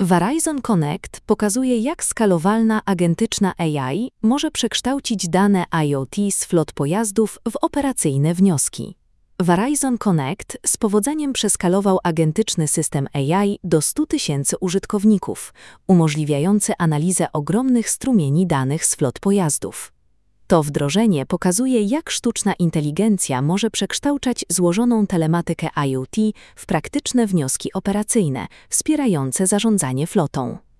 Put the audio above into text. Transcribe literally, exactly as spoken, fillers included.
Verizon Connect pokazuje, jak skalowalna agentyczna A I może przekształcić dane IoT z flot pojazdów w operacyjne wnioski. Verizon Connect z powodzeniem przeskalował agentyczny system A I do stu tysięcy użytkowników, umożliwiający analizę ogromnych strumieni danych z flot pojazdów. To wdrożenie pokazuje, jak sztuczna inteligencja może przekształcać złożoną telematykę IoT w praktyczne wnioski operacyjne, wspierające zarządzanie flotą.